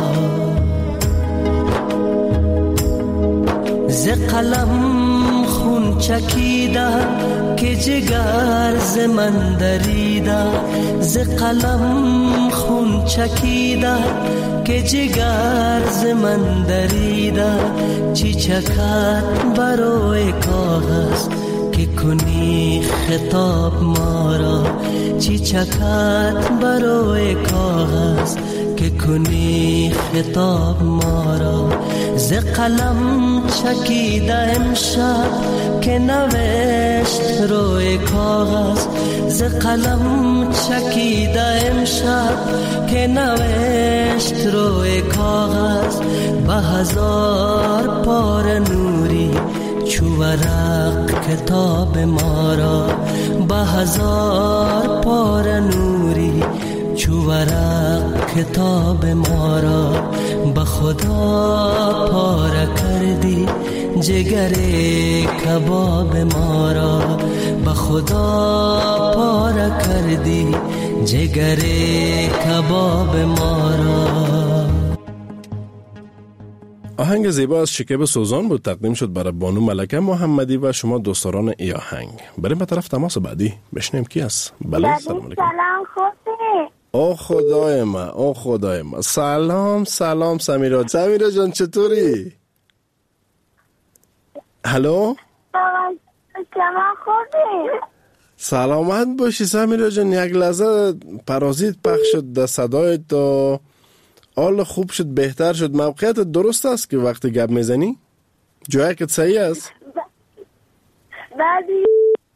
ز قلم خون چکیده که جگر ز من دریده، ز قلم خون چکیده که جگر ز من دریده. چی چکد بروی کاغذ که کنی خطاب ما را، چی چکد بروی کاغذ که کنی خطاب ما را. ز قلم چکیده امشب که نوشت روی کاغذ، ز قلم چکیده امشب که نوشت روی کاغذ. به هزار پاره نوری چو ورق کتاب ما را، به هزار پاره نوری چو ورق کتاب ما را. به خدا پاره کردی جگر کباب ما را، به خدا پاره کردی جگر کباب ما را. آهنگ زیبا از شکیب سوزان بود، تقدیم شد برای بانو ملکه محمدی و شما دوستداران ای آهنگ. بریم به طرف تماس بعدی بشنیم کی است. بله سلام علیکم. سلام خوبی؟ او خدای من، او خدای من. سلام سلام سمیرا. سمیرا جان چطوری؟ هلو؟ شما خوبی؟ سلامت باشی سمیرا جان. یک لحظه پرازیت پخش شد در صدای تو، حال خوب شد، بهتر شد. موقعیت درست است که وقتی گپ میزنی؟ جایت صحیح است؟ بله.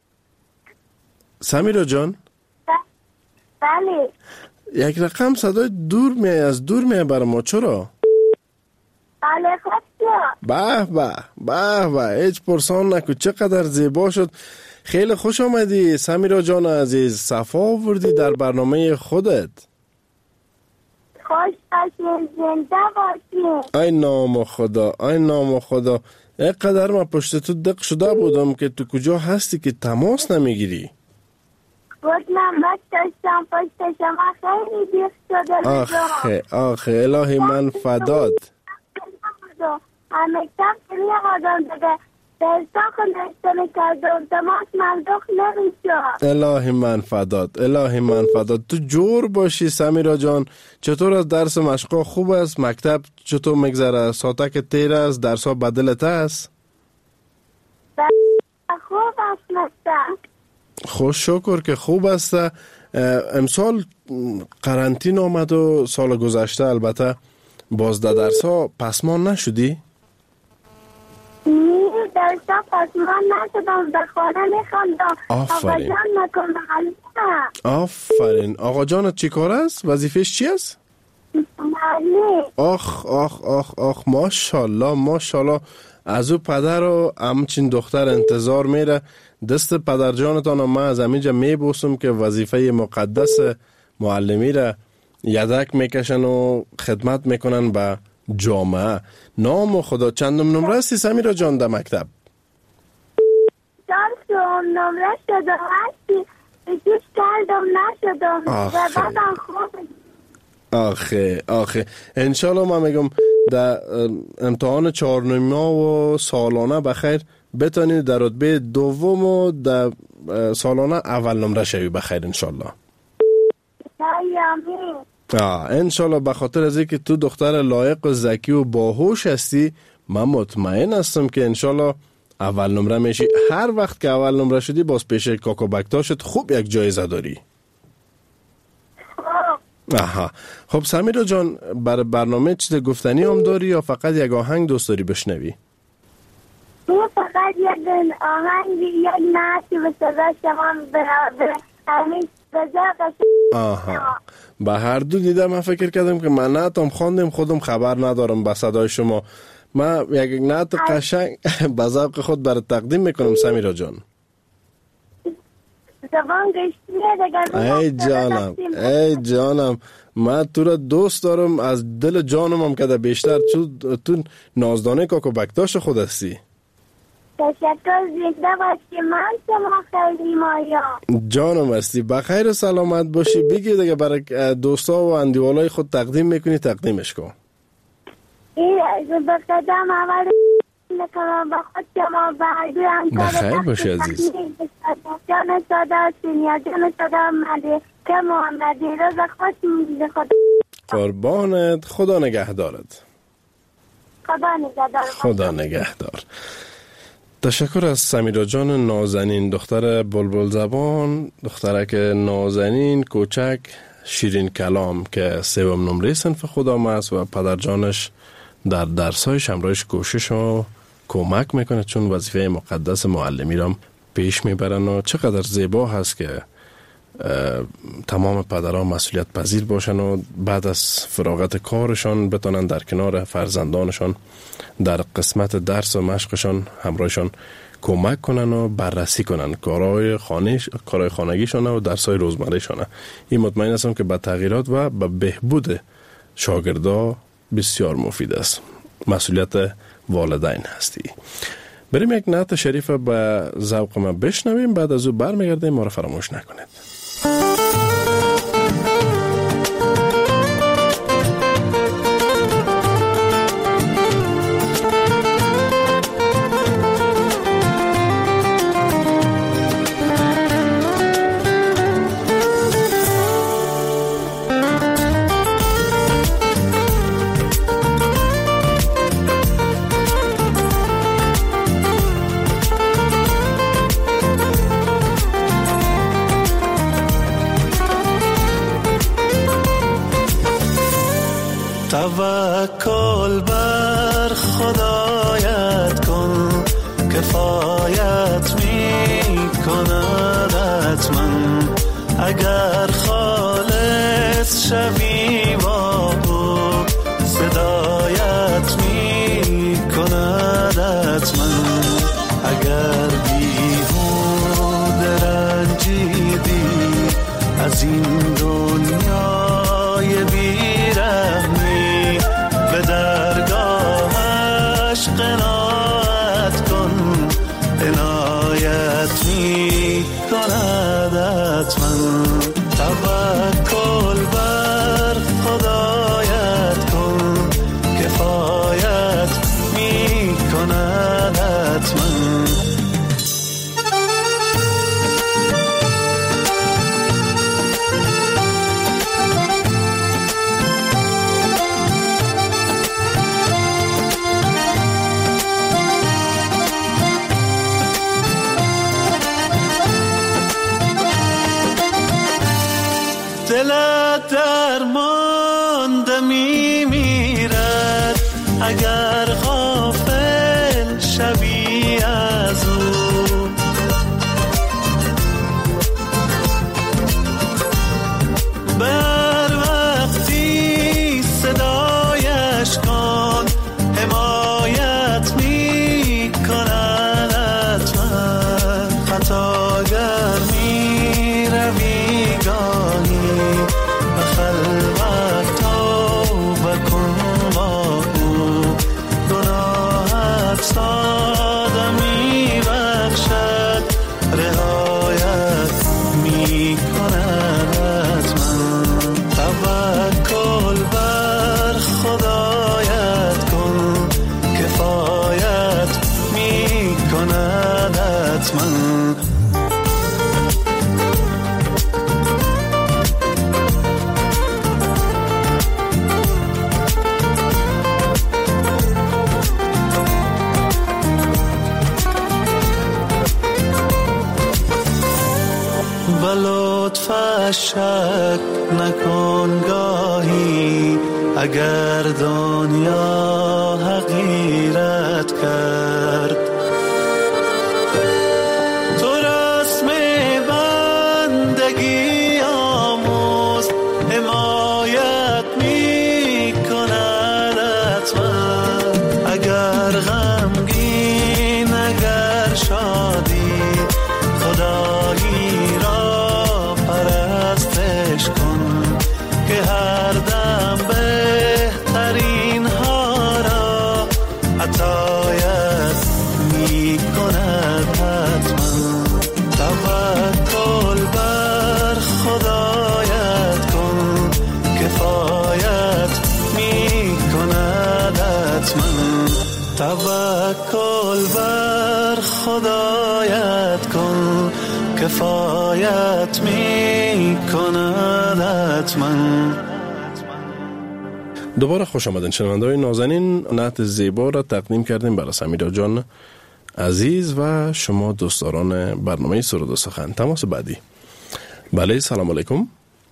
سمیرا جان؟ بله. یک رقم صدای دور می از دور می بر ما، چرا؟ بله خوب. به به به به، هیچ پرسان نکو. چقدر زیبا شد. خیلی خوش آمدی سمیرا جان عزیز. صفا آوردی در برنامه خودت. خوش باشین، زنده باشین. ای نام خدا، ای نام خدا. اینقدر من پشت تو دق شده بودم که تو کجا هستی که تماس نمیگیری. بود من بس داشتم پشت شما، خیلی دیخ شده. آخه آخه الهی من فداد. همه کم کلی آدم دیگه دستا خونشتنه کردم، تماس من دخ نمیشه. الهی من فداد، الهی من فداد. تو جور باشی سمیرا جان. چطور از درس مشقا خوب است؟ مکتب چطور مگذره؟ ساعتک تیر است؟ درسا بدلت است؟ خوب هستم. خوش شکر که خوب است. امسال قرنطین آمد و سال گذشته البته باز در درس ها پسمان نشدی؟ نه درس ها پسمان نشدم، در خانه میخوندم. آفرین. آقا جان نکن بخلیفه. آفرین. آقا جانت چی کار است؟ وظیفش چی است؟ معلم. آخ آخ آخ آخ ماشاءالله ماشاءالله. از او پدر و همچین دختر انتظار میره. دست پدر جانتان ما از همینجا میبوسم که وظیفه مقدس معلمی را یدک میکشن و خدمت میکنن به جامعه. نام و خدا چندم نمره هستی سمیرا جان در مکتب؟ چندم نمره شده هستی، بسیش کردم نشدم و بعدم خوب. آخه آخه انشالله من میگم در امتحان چهارنما و سالانه بخیر بتونید در رتبه دوم و در سالانه اول نمره شوی بخیر انشالله. آه انشالله. به خاطر از اینکه تو دختر لایق و ذکی و باهوش هستی من مطمئن هستم که انشالله اول نمره میشی. هر وقت که اول نمره شدی باز پیش کاکا بکتاشت خوب یک جایزه داری. آها. خب سمیرا جان بر برنامه چیز گفتنی هم داری یا فقط یک آهنگ دوست داری بشنوی؟ تو فقط یک آهنگ یک نعتی به صدا شما به همین بزرگ. آها. به هر دو دیدم من فکر کردم که من نعتم خواندم خودم خبر ندارم به صدای شما. من یک نعت قشنگ به ذوق خود برات تقدیم میکنم سمیرا جان. زبان گشتیه دیگر. ای جانم ای جانم من تو را دوست دارم از دل جانم هم که در بیشتر تو, تو نازدانه کاکا بکتاش خود هستی. تشکر زنده باشی. من شما خیلی مایا جانم هستی. بخیر و سلامت باشی. بگی دیگه برای دوستا و اندیوالای خود تقدیم میکنی تقدیمش کن. این به قدم اول نکنم با خود شما بردو هم بخیر باشی عزیز. جان ساده سینیا جان ساده محمدی که محمدی روز خوش میگیده. خدا قربانت. خدا نگهدارت. خدا نگهدار. خدا نگهدار. تشکر از سمیرا جان نازنین، دختر بلبل زبان، دخترک نازنین کوچک شیرین کلام که سوم نمره صنف خودم است و پدر جانش در درسایش همراهش کوشش و کمک میکنه چون وظیفه مقدس معلمی را پیش میبرن و چقدر زیبا هست که تمام پدران مسئولیت پذیر باشن و بعد از فراغت کارشان بتونن در کنار فرزندانشان در قسمت درس و مشقشان همراهشان کمک کنن و بررسی کنن کارهای خانه کارهای خانگیشان و درسای روزمرهشان. این مطمئن هستم که به تغییرات و به بهبود شاگردا بسیار مفید است. مسئولیت والدین هستی. بریم یک نعت شریف به ذوق ما بشنویم، بعد از او برمیگردیم. ما را فراموش نکنید. توکل بر خدایت کن کفایت می کند حتما اگر خالص شوی با او صدایت می کند حتما اگر بیهوده رنجیدی از این دنیای بیرحمی به درگاهش قناعت کن عنایت می کند حتما توکل بر خدایت کن کفایت می کند حتما دلت درمانده می میرد اگر غافل شوی از او. بر وقتی صدایش کن حمایت می کند حتما. خطاگر می روی گاهی به خلوت توبه کن با او. گناهت ساده می بخشد رهایت می کند حتما. توکل بر خدایت کن کفایت می کند حتما. لطفش شک نکن گاهی اگر دنیا حقیرت کرد. تو رسم بندگی آموز حمایت می کند حتما. اگر غمگین اگر شادی خدایی را پرستش کن که هر دم بهترین ها را عطایت می کند حتما. توکل بر خدایت کن کفایت می کند حتما. توکل بر خدایت کن کفایت می کند حتما. دوباره خوش آمدین شنونده‌های نازنین. نعت زیبا را تقدیم کردیم برای سمیرا جان عزیز و شما دوستداران برنامه سرود و سخن. تماس بعدی. بله سلام علیکم.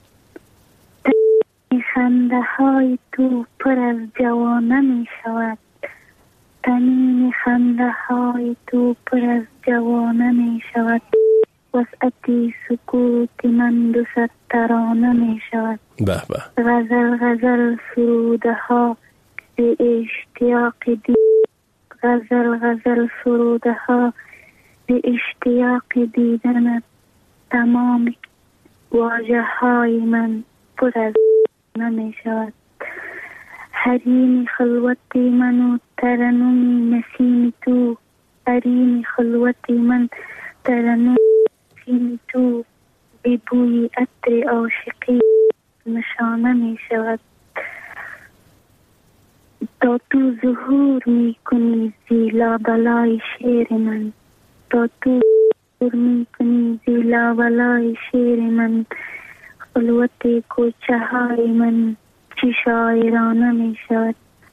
خنده های تو پر از جوانه می شود. تنین خنده های تو پر از جوانه می شود. وسعتی سکوت من دو صد ترانه می شود. به به. غزل غزل سروده ها به اشتیاق دی. غزل غزل سروده ها به اشتیاق دیدن تمام واژه های من پر از نمی شود. حریم خلوتی من و ترنم نسیم تو. حریم خلوتی من ترنم نسیم تو. بی بوی عطر عاشقی نشانه می شود. تا تو ظهور می کنی زیلا بلای شیر من. تا تو ظهور می کنی زیلا بلای شیر من. خلوت کوچه های من چی شاعرانه می شود.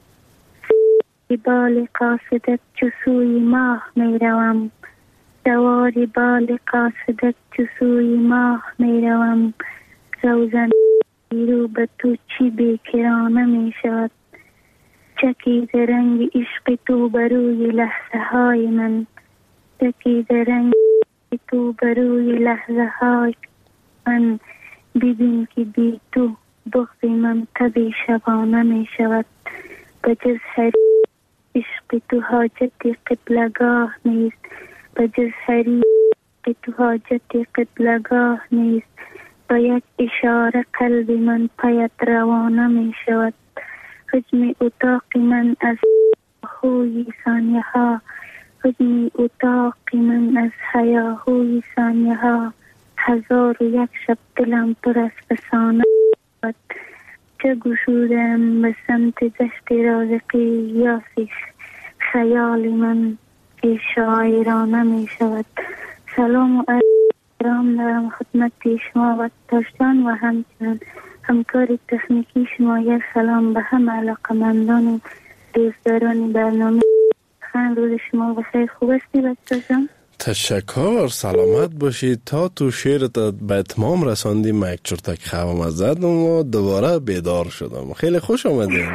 بال قاصدت چو سوی ماه می روم. سوار بال قاصدت چو سوی ماه می روم. روزن رو به تو چی بیکرانه می شود. چکید رنگ عشق تو بروی لحظه های من. چکید رنگ تو بروی لحظه های من. ببین که بی تو بغض من طبی شبانه می شود. بجز حریم عشق تو حاجت قبلگاه نیست. بجز حریم تو حاجت قبلگاه نیست. با یک اشاره قلب من پیت روانه می شود. حجم اتاق من از هوی ثانیه ها. حجم اتاق من از هیاهوی ثانیه ها. هزار و یک شب دلم پر از فسانه شود. چه گشودم به سمت دشت رازقی یاسی خیال من که شاعرانه می شود. سلام و احترام دارم خدمت شما و داشتن و همچنان همکار تکنیکی شما. یک سلام به هم علاقمندان و دوستداران برنامه. خیلی روز شما بخیر. خوب هستی بچه جان؟ تشکر، سلامت باشید. تا تو شعرت به اتمام رساندی من یک چرتک خوابم زدم و دوباره بیدار شدم. خیلی خوش آمدین.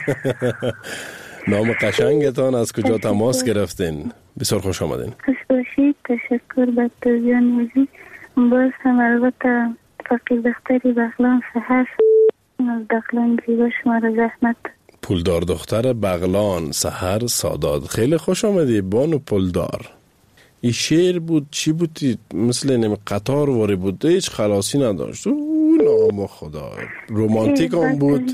نام قشنگتان، از کجا تماس گرفتین؟ بسیار خوش آمدین. خوش باشید. تشکر به توجیان عزیز. باز هم البته فقیر دختری بغلان سحر از بغلان زیبا شما را زحمت. پولدار دختر بغلان سحر سادات. خیلی خوش آمدی بانو پولدار. این شعر بود چی بودی؟ مثل نمی قطار واری بود، هیچ خلاصی نداشت. او نام خدا، رومانتیک هم بود.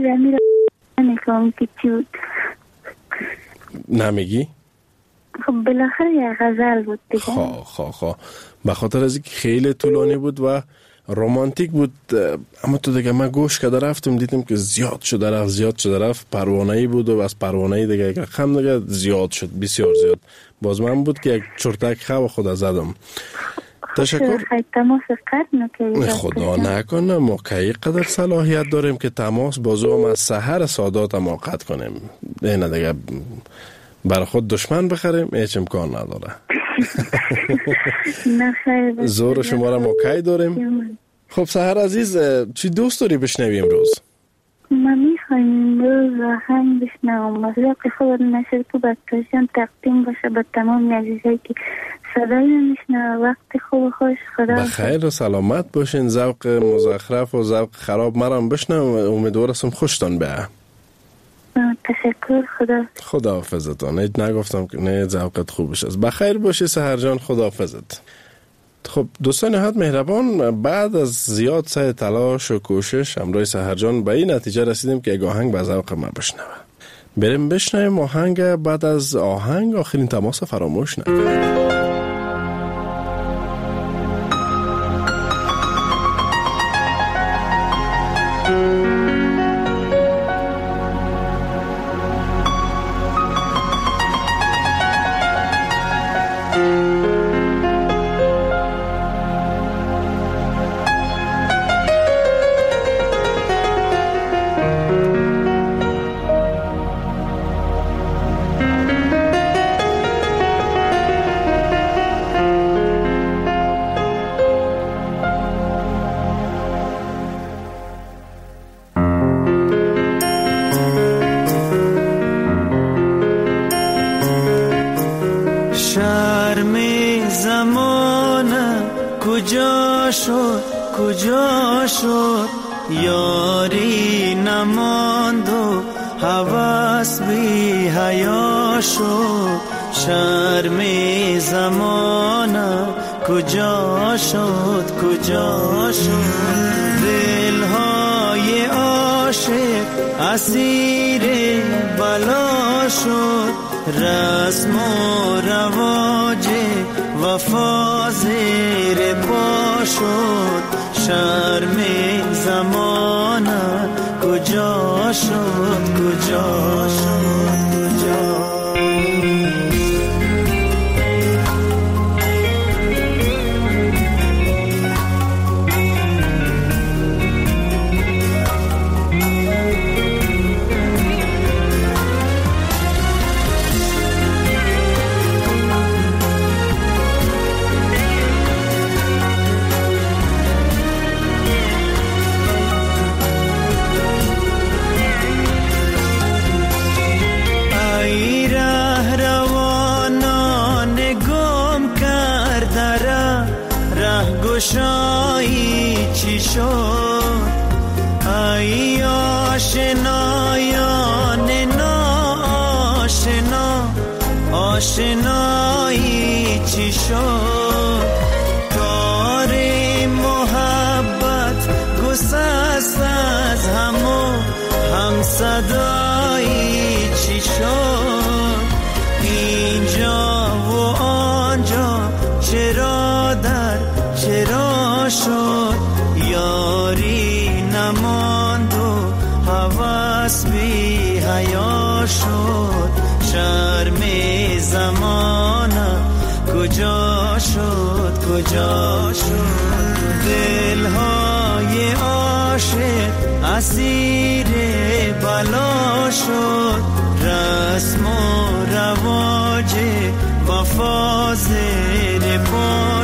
نمیگی؟ خب بالاخره یه غزل بود دیگه. خواه خواه خواه به خاطر از اینکه خیلی طولانی بود و رومانتیک بود. اما تو دیگه من گوش کده رفتم دیدم که زیاد شده رفت زیاد شده رفت پروانه‌ای بود و از پروانه‌ای دیگه رقم دیگه زیاد شد، بسیار زیاد. باز من بود که یک چرتک خواب خود زدم. تشکر. تماس قطع نکنید. خدا نکنه ما که قدر صلاحیت داریم که تماس بازو هم از سحر سادات ما قطع کنیم. اینه دیگه برای خود دشمن بخریم هیچ امکان نداره. زور شما را موقعی داریم. خب سحر عزیز، چی دوست داری بشنوی امروز؟ من میخوایم امروز آهنگ بشنوم از ذوق خود نشر تو بکتاشان تقدیم باشه به تمام عزیزایی که صدای میشنوه. وقت خوب خوش. خدا بخیر و سلامت باشین. ذوق مزخرف و ذوق خراب مرام بشنوم. امیدوارم خوشتان بیاد. تشکر. خدا خدا حافظتان. هیچ نگفتم که نه ذوقت خوبش است. بخیر باشی سحر جان. خدا حافظت. خب دوستان نهایت مهربان، بعد از زیاد سعی تلاش و کوشش همراه سحر جان به این نتیجه رسیدیم که یک آهنگ به ذوق ما بشنوه. بریم بشنویم آهنگ. بعد از آهنگ آخرین تماس فراموش نکنید. کجا شد کجا شد یاری نماند و هوس بی حیا شد. شرم زمانه کجا شد کجا شد. دلهای عاشق اسیر بلا شد. رسم و رواج وفا زیر پا شد. شرم زمانه کجا شد کجا شد کجا. گشایی چی شد ای آشنایان ناآشنا. آشنایی چی شد کار محبت گسست از همو هم صدایی چی شد. اینجا و آنجا چرا در چرا شد. یاری نماند و هوس بی حیا شد. شرم زمانه کجا شد کجا شد. دلهای عاشق اسیر بلا شد. رسم و رواج وفا زیر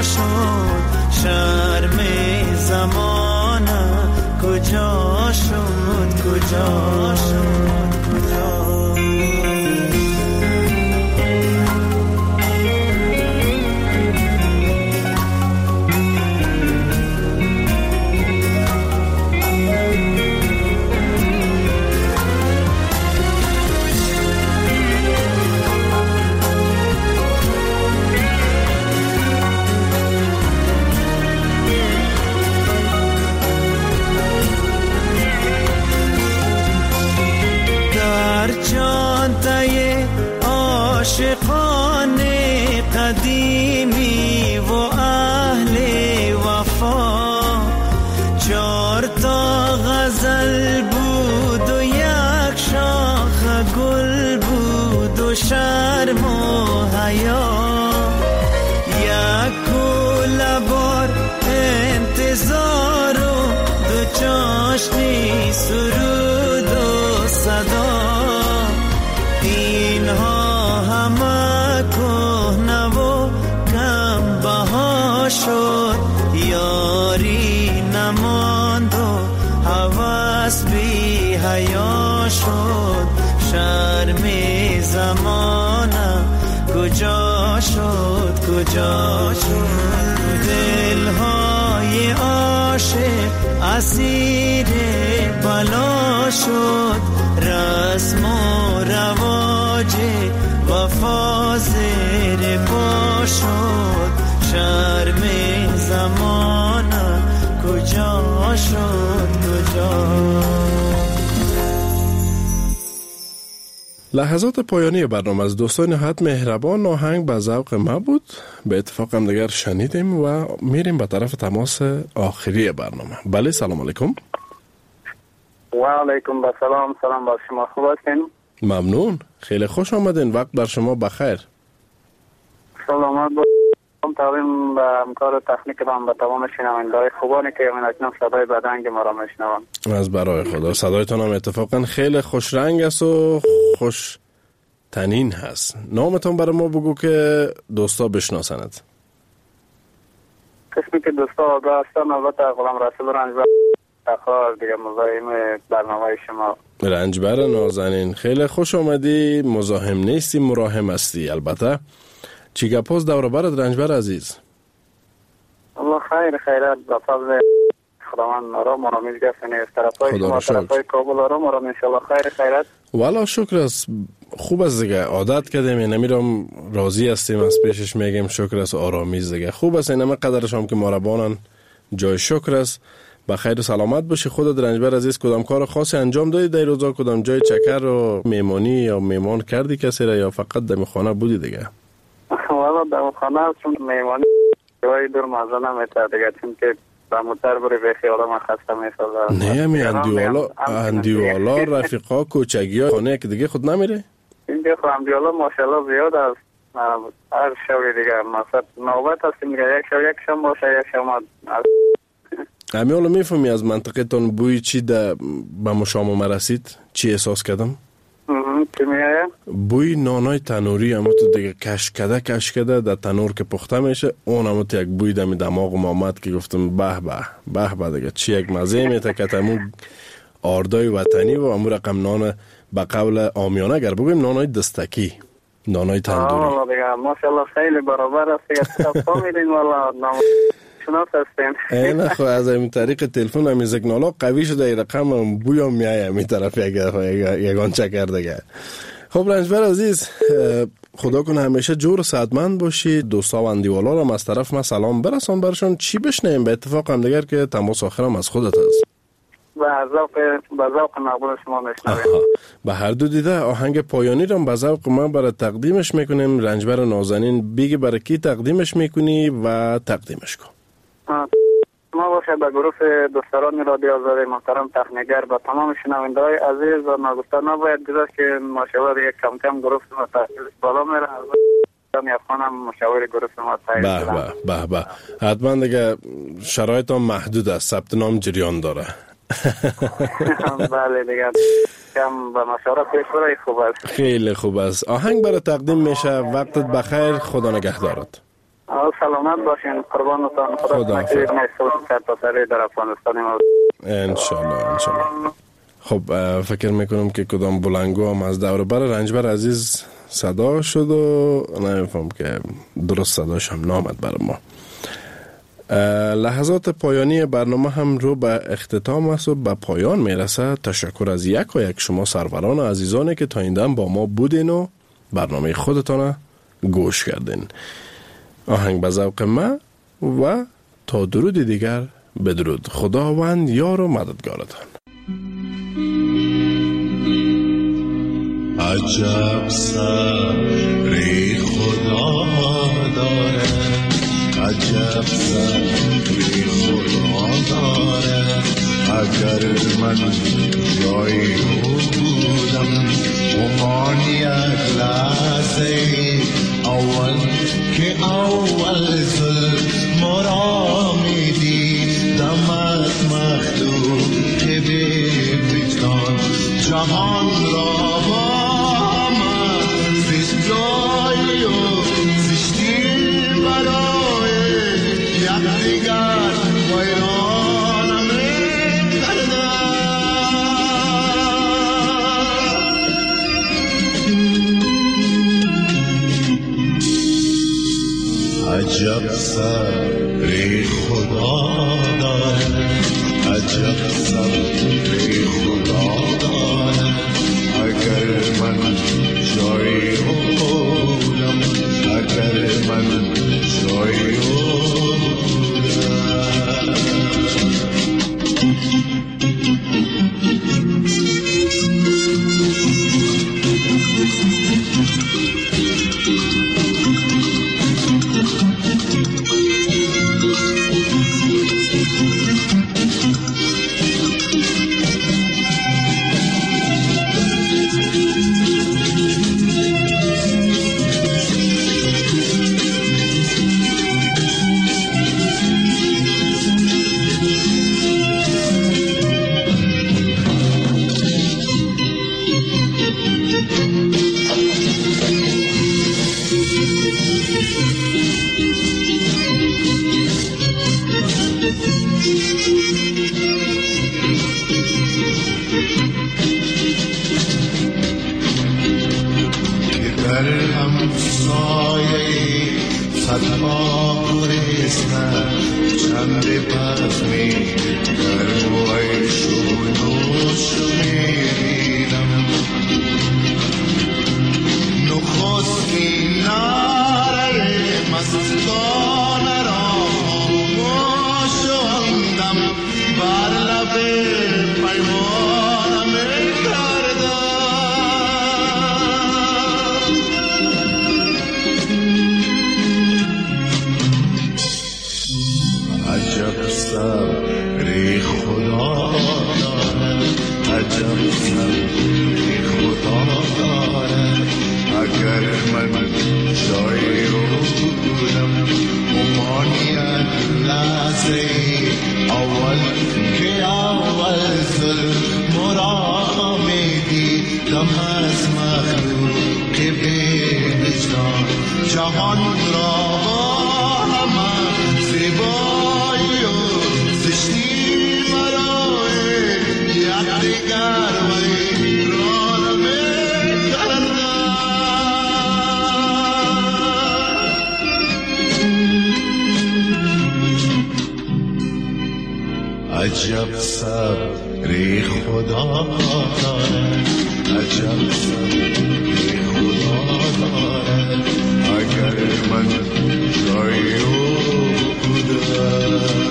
شد شرم زمانه کجا شد کجا شد کجا عاشقان قدیمی و اهل وفا چار تا غزل بود و یک شاخ گل بود و شرم و حیا یک کوله بار انتظار و دو چاشنی سرود و صدا اینها همه کهنه و کم بها شد یاری نماند و هوس بی حیا شد شرم زمانه کجا شد کجا شد دلهای عاشق اسیر بلا شد رسم و رواج وفا زیر پا شد شرم زمانه کجا شد کجا. لحظات پایانی برنامه از دوستان نهایت مهربان آهنگ به ذوق ما بود. به اتفاق هم دیگر شنیدیم و میریم به طرف تماس آخری برنامه. بله سلام علیکم. و علیکم السلام. سلام بر شما، خوب هستین؟ ممنون، خیلی خوش آمدین. وقت بر شما بخیر. سلامت باشید. تقدیم به همکار تکنیک و به تمام شنونده‌های خوبانی که من اکنون صدای بدنگ ما را میشنوند. از برای خدا صدایتان هم اتفاقا خیلی خوش رنگ است و خوش تنین هست. نامتان برای ما بگو که دوستا بشناسند. قسمی که دوستا آگاه هستن البته غلام رسول رنجبر تخار دیگه مزاحم برنامه شما. رنجبر نازنین خیلی خوش آمدی. مزاحم نیستی، مراهم هستی. البته چی گپاس دور برات رنجبر عزیز؟ الله خیر خیرات با فضل خداوند آرام آرامیز گفتنی از طرفای شما طرفای کابل آرام آرام انشالله خیر خیرات. والا شکر است. خوب است دیگه، عادت کردیم این نمیرم راضی هستیم از پیشش میگیم شکر است آرامیز دیگه. خوب است اینم قدرش هم که مربانن جای شکر است. با خیر و سلامت باشی. خودت رنجبر عزیز کدام کار خاصی انجام دادی در روزا؟ کدام جای چکر و میمانی یا میمان کردی کسی را یا فقط در خانه بودی دیگه؟ والا در خانه چون میمانی جای دور مزه نمیتر دیگه، چون که با موتر بری به خیالا من خسته میشد. نه می اندیوالا اندیوالا رفیقا کوچگی ها خانه که دیگه خود نمیره؟ این دیگه خود اندیوالا ماشاءالله زیاد است. هر شوی دیگه مثلا نوبت هستیم دیگه، یک شو یک شم باشه یک شم امیالا میفهمی از منطقه تان بوی چی ده به مشام رسید؟ چی احساس کردم؟ چی میگه؟ بوی نانای تنوری همون تو دیگه کش کده کش کده در تنور که پخته میشه اون همون یک بوی دمی دماغ آمد که گفتم به به به به دیگه چی یک مزه میته که تمون آردای وطنی و همون رقم نان به قول آمیانه اگر بگویم نانای دستکی نانای تندوری. آه دیگه ماشاءالله خیلی برابر است دیگه تا میدین والا نام شناس هستین. این خو از این طریق تلفن هم سیگنالا قوی شده این رقم بویا میایه می طرف یگان چکر دیگه. خب رنجبر عزیز خدا کنه همیشه جور و صحتمند باشی. دوستا و اندیوالا رو از طرف ما سلام برسان برشون. چی بشنیم به اتفاق هم دیگر که تماس آخرم از خودت هست؟ به ذوق به ذوق مقبول شما میشنویم. به هر دو دیده آهنگ پایانی رو به ذوق ما برای تقدیمش میکنیم. رنجبر نازنین بگی برای کی تقدیمش میکنی و تقدیمش کن. ما باشه به گروه دوستان رادیو آزادی محترم تخنیگر با تمام شنونده‌های عزیز و ناگفته نباید گذاشت که ماشاءالله دیگه کم کم گروه ما تحصیل بالا میره. از خانم مشاور گروه ما تایید به به به به حتما دیگه شرایط هم محدود است، ثبت نام جریان داره. بله دیگه کم به مشاوره پیش بره خوب است. خیلی خوب است. آهنگ برای تقدیم میشه. وقتت بخیر، خدا نگهدارت. سلامت باشین، قربانتان. خدا نکنه سر تا سر در افغانستان ما ان شاء الله ان شاء الله. خب فکر میکنم که کدام بلنگو هم از دور بر رنجبر عزیز صدا شد و نمیفهم که درست صداش هم نامد بر ما. لحظات پایانی برنامه هم رو به اختتام است و به پایان میرسه. تشکر از یک و یک شما سروران و عزیزانی که تا این دم با ما بودین و برنامه خودتان گوش کردین. آهنگ به ذوق ما و تا درود دیگر بدرود. خداوند یار و مددگارتان. عجب صبری خدا داره، عجب صبری خدا داره. اگر من جای او بودم امان یک لحظه اول که اول ظلم را میدیدمت مخدوم که به وجدان جهان را با من زشت جای و زشتی برای یکدیگر ویرانم کردن. عجب صبری خدا داره، عجب صبری خدا داره. اگر من جای او بودم، اگر من جای او عجب صبری خدا داره، عجب صبری خدا داره. اگر من جای او بودم.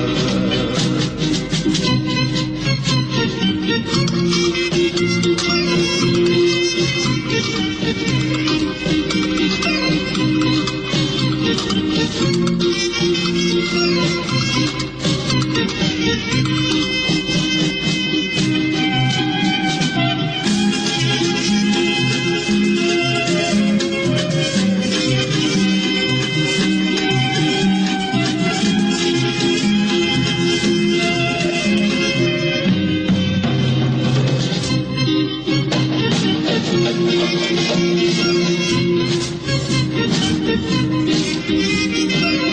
Thank you.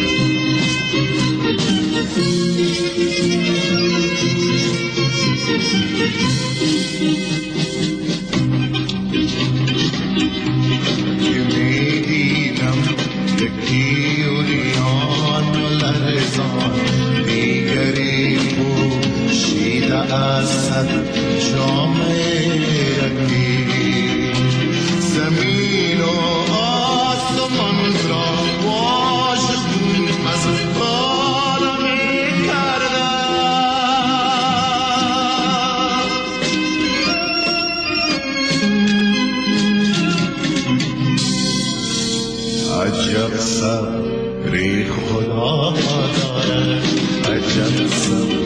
دیوریان لرزان دیگری پوشیده از صد جامعه رنگی زمین و آسمان را واژگون از بالا می کردن عجب صبری خدا دارد عجب صبری